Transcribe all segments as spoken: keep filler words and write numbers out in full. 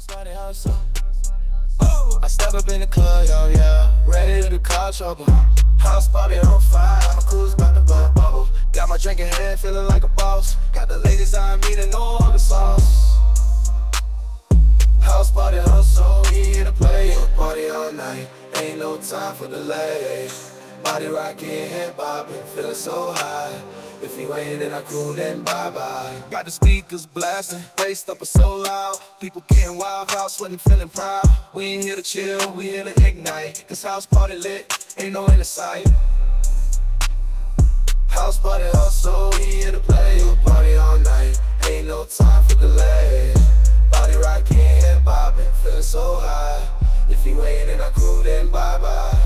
party hustle. Oh, I step up in the club, yo, yeah. Ready to cause trouble. House party on fire, my crew's about to blow bubble. Got my drink in hand, feeling like a boss. Got the ladies on me that know all the sauce. House party hustle, we here to play. Party all night, ain't no time for delay. Body rocking, head bobbing, feeling so high. If you ain't in our crew, then bye-bye. Got the speakers blasting, bass up so loud. People getting wild, house sweating, feeling proud. We ain't here to chill, we here to ignite. Cause house party lit, ain't no end in sight. House party hustle, we here to play. Party all night, ain't no time for delay. Body rocking, head bobbing, feeling so high. If you ain't in our crew, then bye-bye.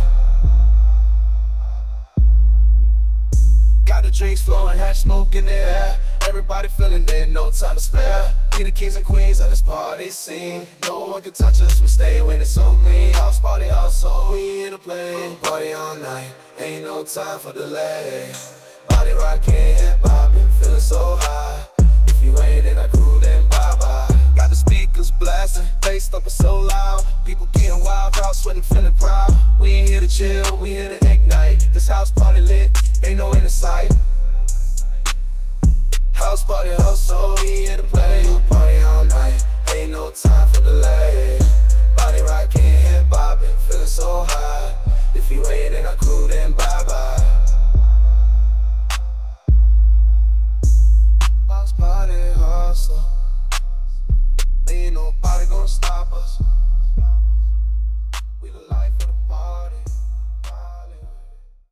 Got the drinks flowing, hatch smoke in the air. Everybody feeling there, no time to spare. We the kings and queens of this party scene. No one can touch us, we stay when it's so clean. House party hustle, we here to play. Party all night, ain't no time for delay. Body rocking, head bobbing, feeling so high. If you ain't in our crew, then bye-bye. Got the speakers blasting, bass up so loud. People getting wild, crowd sweating, feeling proud. We ain't here to chill, we here to ignite. This house party lit, ain't no end in sight. House party hustle, we here to play. Party all night, ain't no time for delay. Body rocking, head bobbing, feeling so high. If you ain't in our crew, then bye.